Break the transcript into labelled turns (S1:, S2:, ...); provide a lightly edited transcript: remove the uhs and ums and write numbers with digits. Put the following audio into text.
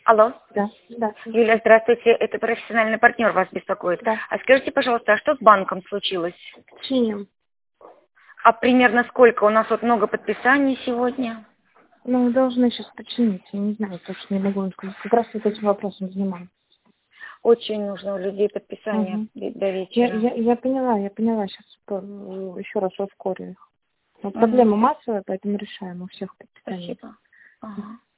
S1: Алло.
S2: Да, да.
S1: Юлия, здравствуйте. Это профессиональный партнер вас беспокоит.
S2: Да.
S1: А скажите, пожалуйста, а что с банком случилось?
S2: Чиним.
S1: А примерно сколько? У нас вот много подписаний сегодня.
S2: Ну, должны сейчас починить. Я не знаю, точно не могу вам сказать. Как раз вот этим вопросом занимаюсь.
S1: Очень нужно у людей подписание
S2: Угу.
S1: до вечера.
S2: Я поняла. Сейчас еще раз ускорю их. Но
S1: Угу.
S2: проблема массовая, поэтому решаем у всех подписаний.
S1: Спасибо. Ага.